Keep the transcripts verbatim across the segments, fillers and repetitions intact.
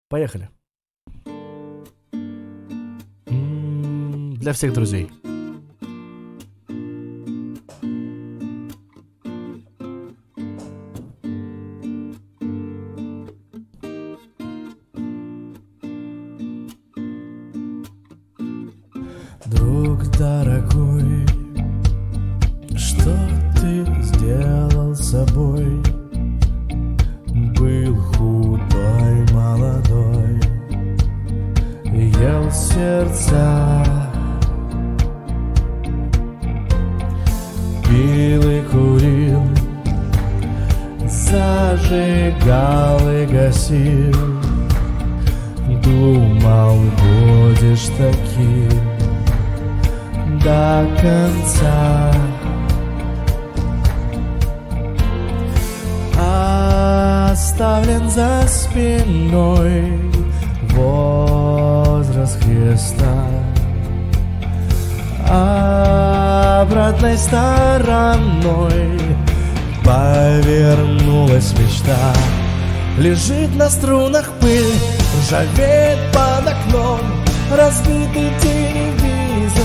Поехали. М, Для всех друзей. Друг дорогой, что ты сделал с собой? Был худой, молодой, ел сердца, пил и курил, зажигал и гасил. Думал, будешь таким до конца. Оставлен за спиной возраст Христа, обратной стороной повернулась мечта. Лежит на струнах пыль, ржавеет под окном разбитый телевизор.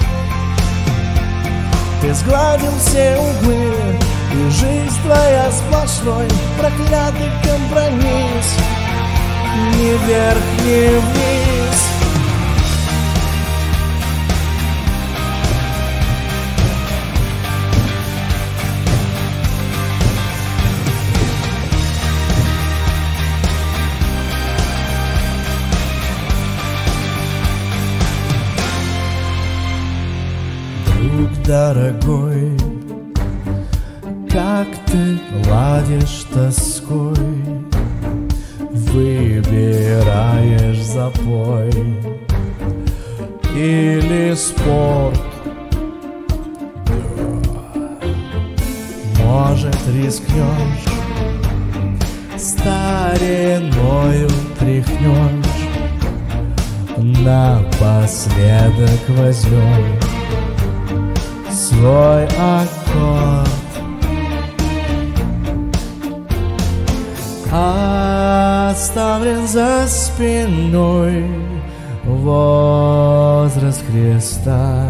Ты сгладил все углы, и жизнь твоя сплошной проклятый компромисс. Ни вверх, ни вниз. Друг дорогой, как ты ладишь тоской, выбираешь запой или спорт? Может, рискнешь, стариною тряхнешь, напоследок возьмешь свой аккорд. Оставлен за спиной возраст Христа,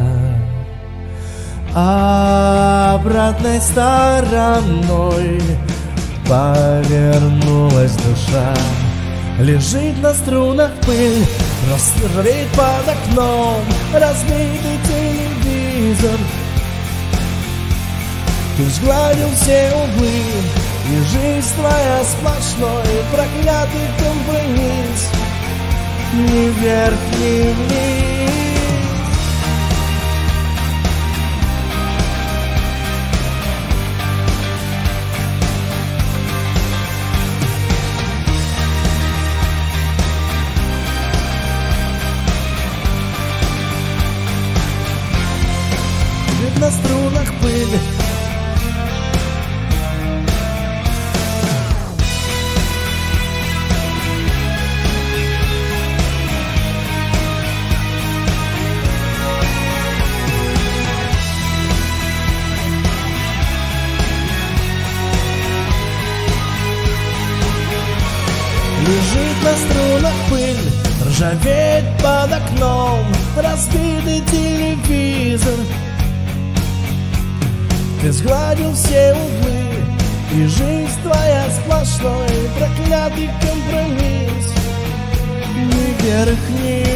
обратной стороной повернулась душа. Лежит на струнах пыль, ржавеет под окном разбитый телевизор. Ты сгладил все углы, и жизнь твоя сплошной проклятый компромисс. Ни вверх, ни вниз. Лежит на струнах пыль, лежит на струнах пыль, ржавеет под окном разбитый телевизор. Ты сгладил все углы, и жизнь твоя сплошной проклятый компромисс. Ни вверх, ни